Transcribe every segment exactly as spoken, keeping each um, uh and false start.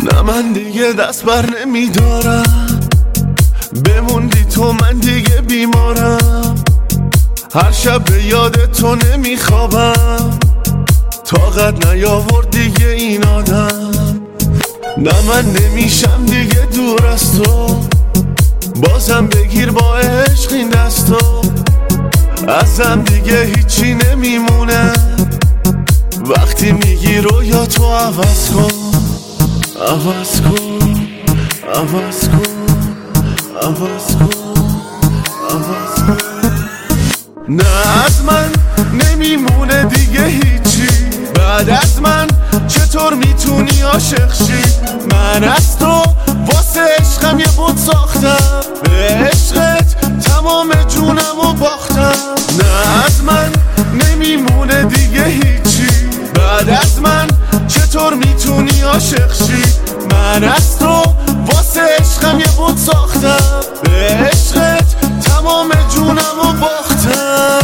نه من دیگه دست بر نمیدارم، بموندی تو من دیگه بیمارم. هر شب به یاد تو نمیخوابم، طاقت نیاورد دیگه این آدم. نه من نمیشم دیگه دور از تو، بازم بگیر با عشق این دستو. ازم دیگه هیچی نمیمونه، وقتی میگی رویا تو عوض کن، عوض کن، عوض کن، عوض کن، عوض کن. نه از من نمیمونه دیگه هیچی، بعد از من چطور میتونی عاشق شی؟ من از تو واسه عشقم یه بود ساختم، به عشقت تمام جونمو باختم. نه از من نمیمونه دیگه هیچی، بعد از من چطور میتونی عاشق شی؟ من از تو واسه عشقم یه بود ساختم، به عشقت تمام جونمو باختم.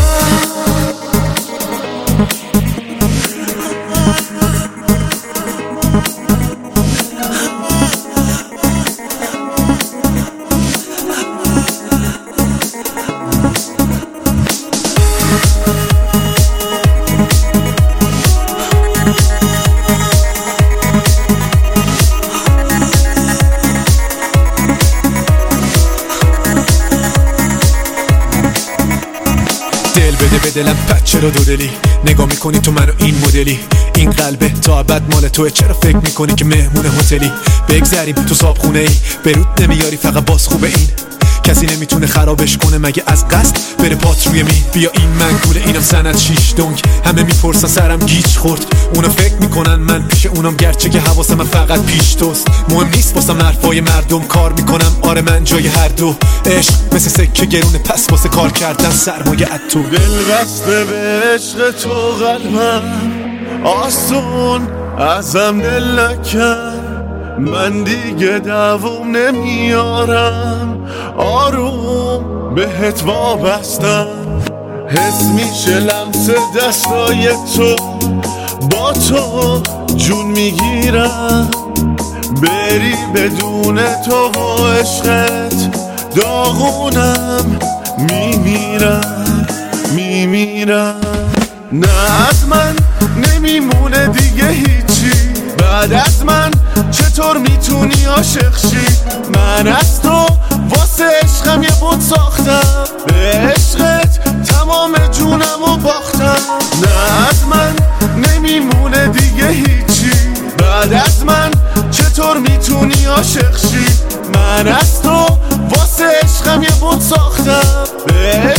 دل بده به دلم پد چرا دو دلی نگاه میکنی تو منو این مدلی؟ این قلبه تا ابد مال توه، چرا فکر میکنی که مهمون هتلی؟ بگذریم تو صابخونه ای برود نمیاری، فقط باز خوبه این کسی نمیتونه خرابش کنه مگه از قصد بره پات روی می. بیا این منگوله اینم سند شیش دنگ، همه میپرسن سرم گیج خورد، اونا فکر میکنن من پیش اونام، گرچه که حواس من فقط پیش توست. مهم نیست واسم حرفای مردم، کار میکنم آره من جای هر دو. عشق مثل سکه گرونه، پس واسه کار کردن سرمایه ات تو. دل بسته به عشق تو قلبم، آسون ازم دل نکن، من دیگه دووم نمیارم، آروم بهت وابستم. حس میشه لمس دستای تو، با تو جون میگیرم، بری بدون تو و عشقت داغونم، میمیرم میمیرم. نه از من نمیمونه دیگه هیچی، بعد از من چطور میتونی عاشق شی؟ من از تو واسه عشقم یه بود ساختم، به عشقت تمام جونمو باختم. نه از من نمیمونه دیگه هیچی، بعد از من چطور میتونی عاشق شی؟ من از تو واسه عشقم یه بود ساختم، به